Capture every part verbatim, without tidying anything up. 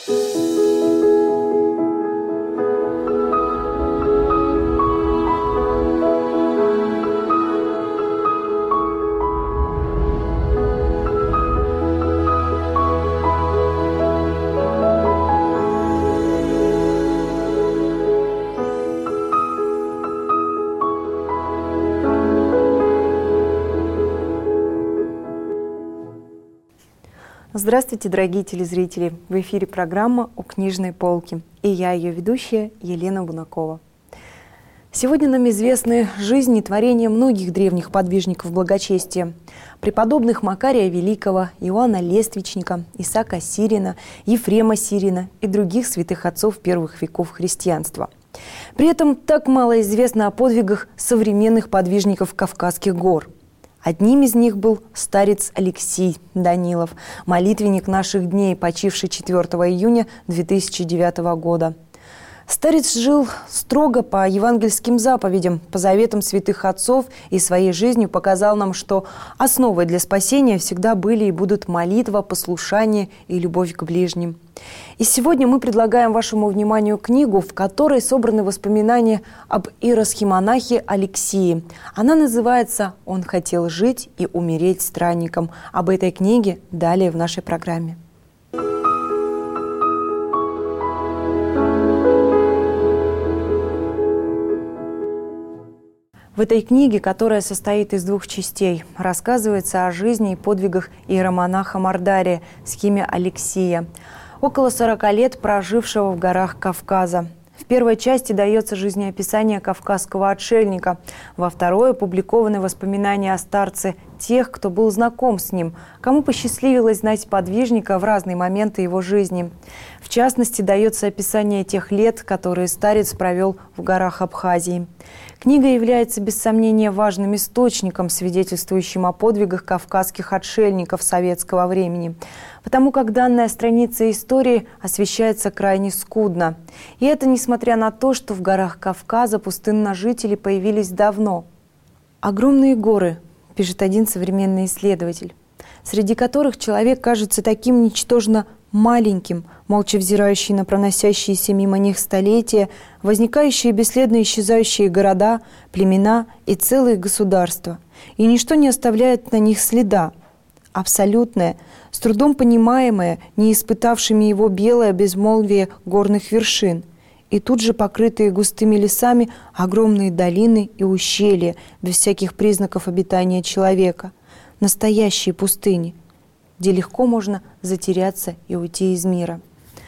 Здравствуйте, дорогие телезрители! В эфире программа «У книжной полки». И я, ее ведущая, Елена Бунакова. Сегодня нам известны жизни и творения многих древних подвижников благочестия. Преподобных Макария Великого, Иоанна Лествичника, Исаака Сирина, Ефрема Сирина и других святых отцов первых веков христианства. При этом так мало известно о подвигах современных подвижников Кавказских гор. Одним из них был старец Алексий Данилов, молитвенник наших дней, почивший четвёртого июня две тысячи девятого года. Старец жил строго по евангельским заповедям, по заветам святых отцов и своей жизнью показал нам, что основой для спасения всегда были и будут молитва, послушание и любовь к ближним. И сегодня мы предлагаем вашему вниманию книгу, в которой собраны воспоминания об иеросхимонахе Алексии. Она называется «Он хотел жить и умереть странником». Об этой книге далее в нашей программе. В этой книге, которая состоит из двух частей, рассказывается о жизни и подвигах иеромонаха Мордария, схиме Алексия, около сорока лет прожившего в горах Кавказа. В первой части дается жизнеописание кавказского отшельника, во второй опубликованы воспоминания о старце тех, кто был знаком с ним, кому посчастливилось знать подвижника в разные моменты его жизни. В частности, дается описание тех лет, которые старец провел в горах Абхазии. Книга является, без сомнения, важным источником, свидетельствующим о подвигах кавказских отшельников советского времени, потому как данная страница истории освещается крайне скудно. И это несмотря на то, что в горах Кавказа пустынножители появились давно. «Огромные горы», – пишет один современный исследователь, среди которых человек кажется таким ничтожно маленьким, молча взирающий на проносящиеся мимо них столетия, возникающие бесследно исчезающие города, племена и целые государства. И ничто не оставляет на них следа. Абсолютное, с трудом понимаемое, не испытавшими его белое безмолвие горных вершин. И тут же покрытые густыми лесами огромные долины и ущелья, без всяких признаков обитания человека. Настоящие пустыни, где легко можно затеряться и уйти из мира.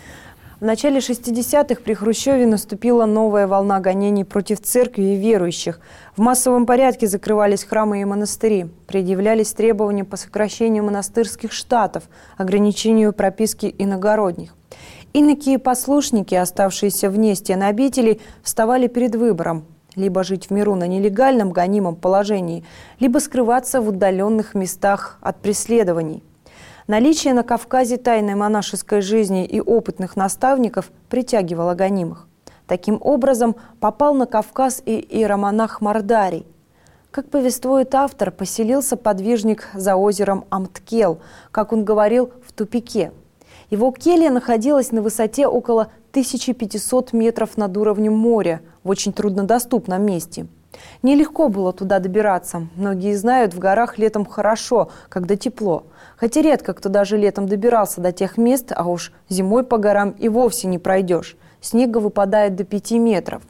В начале шестидесятых при Хрущеве наступила новая волна гонений против церкви и верующих. В массовом порядке закрывались храмы и монастыри, предъявлялись требования по сокращению монастырских штатов, ограничению прописки иногородних. Иноки и послушники, оставшиеся вне стен обителей, вставали перед выбором – либо жить в миру на нелегальном гонимом положении, либо скрываться в удаленных местах от преследований. Наличие на Кавказе тайной монашеской жизни и опытных наставников притягивало гонимых. Таким образом, попал на Кавказ и иеромонах Мордарий. Как повествует автор, поселился подвижник за озером Амткел, как он говорил, в тупике. Его келья находилась на высоте около тысячи пятисот метров над уровнем моря, в очень труднодоступном месте. Нелегко было туда добираться. Многие знают, в горах летом хорошо, когда тепло. Хотя редко кто даже летом добирался до тех мест, а уж зимой по горам и вовсе не пройдешь. Снега выпадает до пяти метров.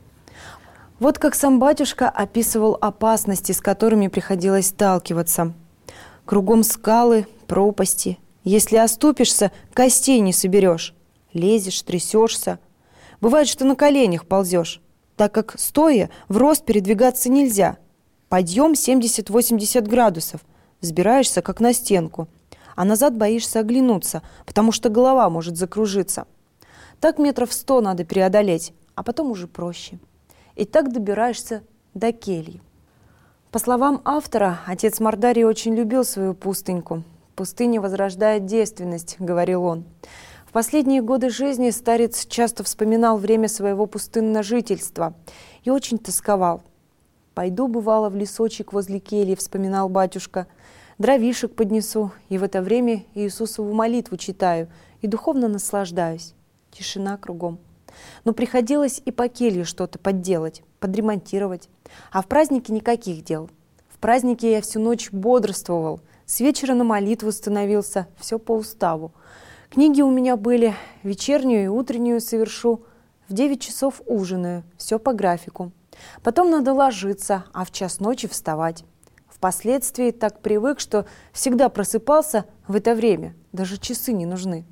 Вот как сам батюшка описывал опасности, с которыми приходилось сталкиваться. Кругом скалы, пропасти. Если оступишься, костей не соберешь. Лезешь, трясешься. Бывает, что на коленях ползешь, так как стоя в рост передвигаться нельзя. Подъем семьдесят-восемьдесят градусов. Взбираешься, как на стенку. А назад боишься оглянуться, потому что голова может закружиться. Так метров сто надо преодолеть, а потом уже проще. И так добираешься до кельи. По словам автора, отец Мордарий очень любил свою пустыньку. «Пустыня возрождает девственность», — говорил он. В последние годы жизни старец часто вспоминал время своего пустынножительства и очень тосковал. «Пойду, бывало, в лесочек возле кельи», — вспоминал батюшка, «дровишек поднесу, и в это время Иисусову молитву читаю и духовно наслаждаюсь. тишина кругом. Но приходилось и по келью что-то подделать, подремонтировать. А в празднике никаких дел. В празднике я всю ночь бодрствовал, с вечера на молитву становился, все по уставу. Книги у меня были, вечернюю и утреннюю совершу, в девять часов ужинаю, все по графику. Потом надо ложиться, а в час ночи вставать. Впоследствии так привык, что всегда просыпался в это время, даже часы не нужны.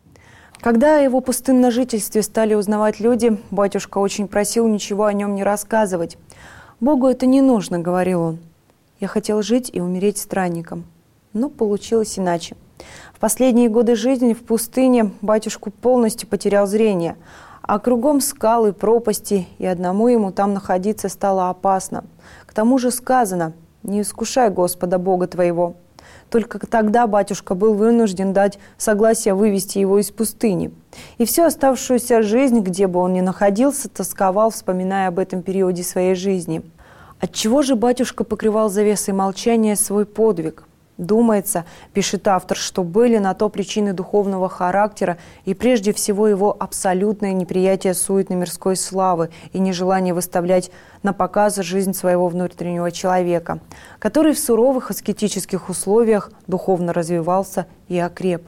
Когда о его пустынном жительстве стали узнавать люди, батюшка очень просил ничего о нем не рассказывать. «Богу это не нужно», — говорил он. Я хотел жить и умереть странником, но получилось иначе. В последние годы жизни в пустыне батюшку полностью потерял зрение, а кругом скалы, пропасти, и одному ему там находиться стало опасно. К тому же сказано: «Не искушай Господа Бога твоего». Только тогда батюшка был вынужден дать согласие вывести его из пустыни. И всю оставшуюся жизнь, где бы он ни находился, тосковал, вспоминая об этом периоде своей жизни. Отчего же батюшка покрывал завесой молчания свой подвиг? Думается, пишет автор, что были на то причины духовного характера и прежде всего его абсолютное неприятие суетной мирской славы и нежелание выставлять на показ жизнь своего внутреннего человека, который в суровых аскетических условиях духовно развивался и окреп.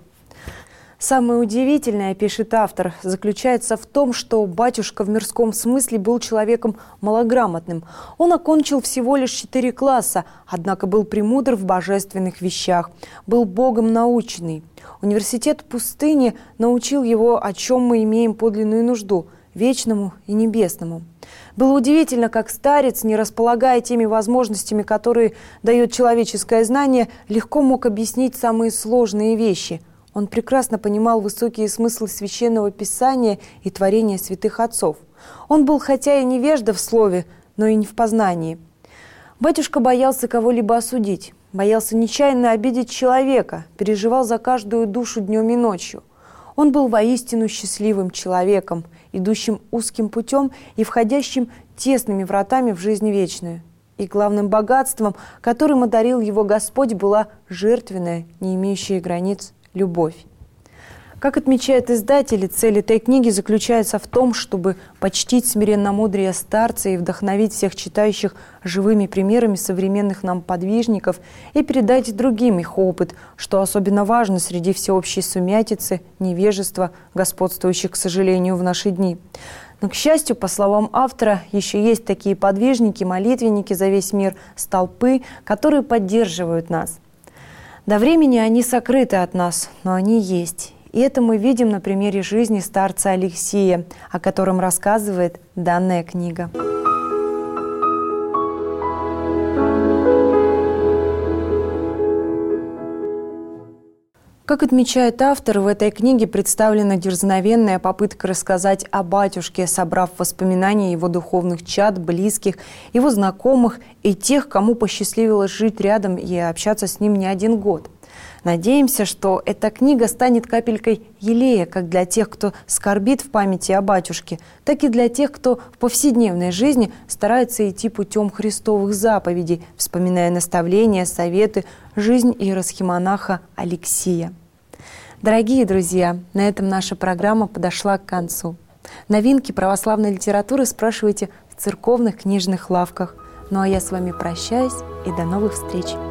Самое удивительное, пишет автор, заключается в том, что батюшка в мирском смысле был человеком малограмотным. Он окончил всего лишь четыре класса, однако был премудр в божественных вещах, был Богом наученный. Университет пустыни научил его, о чем мы имеем подлинную нужду – вечному и небесному. Было удивительно, как старец, не располагая теми возможностями, которые дает человеческое знание, легко мог объяснить самые сложные вещи. Он прекрасно понимал высокие смыслы Священного Писания и творения святых отцов. Он был хотя и невежда в слове, но и не в познании. Батюшка боялся кого-либо осудить, боялся нечаянно обидеть человека, переживал за каждую душу днем и ночью. Он был воистину счастливым человеком, идущим узким путем и входящим тесными вратами в жизнь вечную. И главным богатством, которым одарил его Господь, была жертвенная, не имеющая границ, любовь. Как отмечают издатели, цель этой книги заключается в том, чтобы почтить смиренномудрие старца и вдохновить всех читающих живыми примерами современных нам подвижников и передать другим их опыт, что особенно важно среди всеобщей сумятицы, невежества, господствующих, к сожалению, в наши дни. Но, к счастью, по словам автора, еще есть такие подвижники, молитвенники за весь мир, столпы, которые поддерживают нас. До времени они сокрыты от нас, но они есть. И это мы видим на примере жизни старца Алексия, о котором рассказывает данная книга. Как отмечает автор, в этой книге представлена дерзновенная попытка рассказать о батюшке, собрав воспоминания его духовных чад, близких, его знакомых и тех, кому посчастливилось жить рядом и общаться с ним не один год. Надеемся, что эта книга станет капелькой елея как для тех, кто скорбит в памяти о батюшке, так и для тех, кто в повседневной жизни старается идти путем христовых заповедей, вспоминая наставления, советы, жизнь иеросхимонаха Алексия. Дорогие друзья, на этом наша программа подошла к концу. Новинки православной литературы спрашивайте в церковных книжных лавках. Ну а я с вами прощаюсь и до новых встреч!